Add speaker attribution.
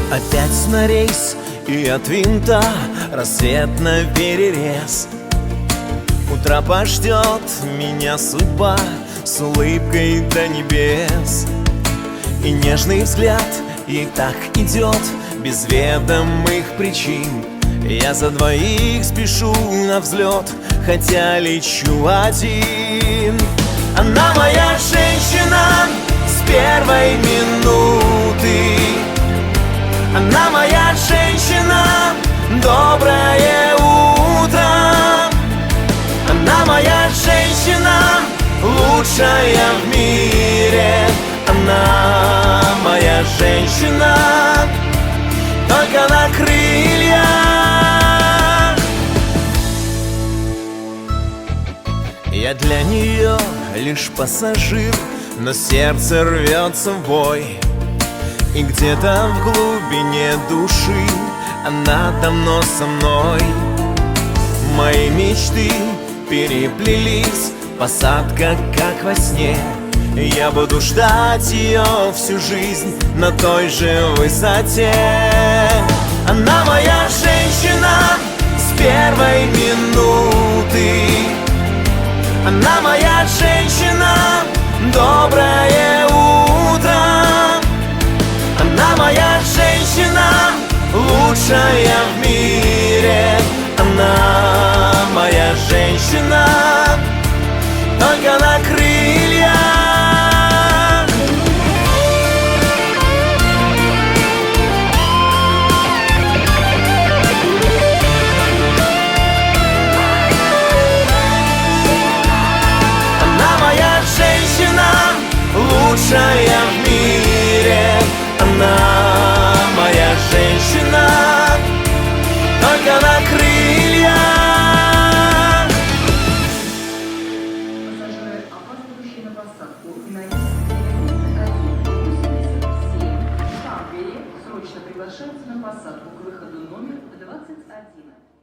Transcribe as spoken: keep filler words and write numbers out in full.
Speaker 1: Опять на рейс, и от винта рассвет на перерез. Утро пождет меня судьба с улыбкой до небес. И нежный взгляд ей так идет без ведомых причин. Я за двоих спешу на взлет, хотя лечу один. Она моя женщина с первой минуты. Она моя женщина, доброе утро. Она моя женщина, лучшая в мире. Она моя женщина, только на крыльях. Я для нее лишь пассажир, но сердце рвется в бой. И где-то в глубине души она давно со мной. Мои мечты переплелись, посадка как во сне. Я буду ждать ее всю жизнь на той же высоте. Она моя женщина с первой минуты. Она моя женщина, доброе утро. Она моя женщина, лучшая в мире. Она моя женщина, только на крыльях. Она моя женщина, лучшая в мире. Она моя женщина, только на крыльях.
Speaker 2: Пассажиры, опаздывающие на посадку на один восемьдесят семь Шангери, срочно приглашаются на посадку к выходу номер двадцать один.